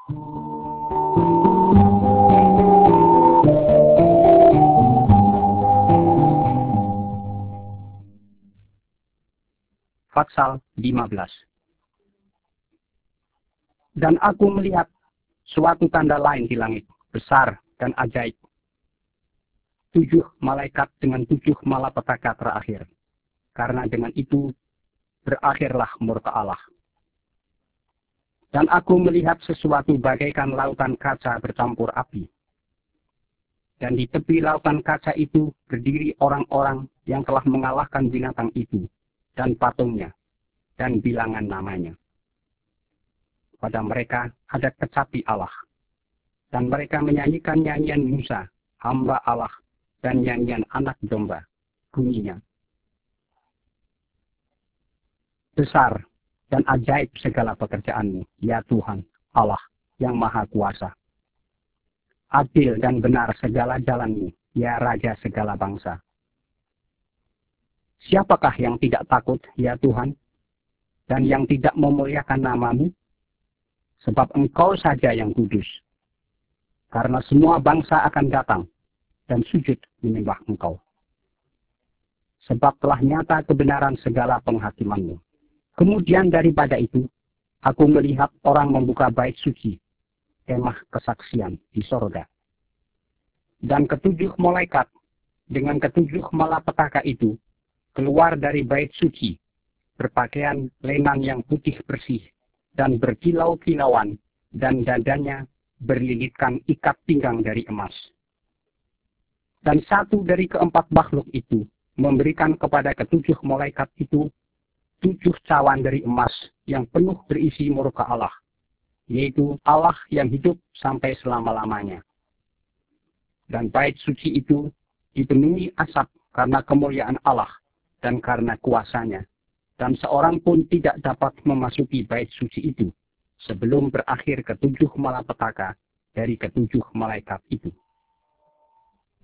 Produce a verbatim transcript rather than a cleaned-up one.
Pasal lima belas. Dan aku melihat suatu tanda lain di langit, besar dan ajaib. Tujuh malaikat dengan tujuh malapetaka terakhir. Karena dengan itu berakhirlah murka Allah. Dan aku melihat sesuatu bagaikan lautan kaca bercampur api. Dan di tepi lautan kaca itu berdiri orang-orang yang telah mengalahkan binatang itu dan patungnya, dan bilangan namanya. Pada mereka ada kecapi Allah, dan mereka menyanyikan nyanyian Musa, hamba Allah, dan nyanyian anak domba, bunyinya. Besar dan ajaib segala pekerjaanmu, ya Tuhan, Allah yang Maha Kuasa. Adil dan benar segala jalanmu, ya Raja segala bangsa. Siapakah yang tidak takut, ya Tuhan, dan yang tidak memuliakan namamu? Sebab Engkau saja yang kudus. Karena semua bangsa akan datang dan sujud menyembah Engkau. Sebab telah nyata kebenaran segala penghakimanmu. Kemudian daripada itu, aku melihat orang membuka bait suci, kemah kesaksian di sorga. Dan ketujuh malaikat dengan ketujuh malapetaka itu keluar dari bait suci, berpakaian lenan yang putih bersih, dan berkilau-kilauan, dan dadanya berlilitkan ikat pinggang dari emas. Dan satu dari keempat makhluk itu memberikan kepada ketujuh malaikat itu tujuh cawan dari emas yang penuh berisi murka Allah, yaitu Allah yang hidup sampai selama-lamanya. Dan bait suci itu dipenuhi asap karena kemuliaan Allah dan karena kuasanya, dan seorang pun tidak dapat memasuki bait suci itu sebelum berakhir ketujuh malapetaka dari ketujuh malaikat itu.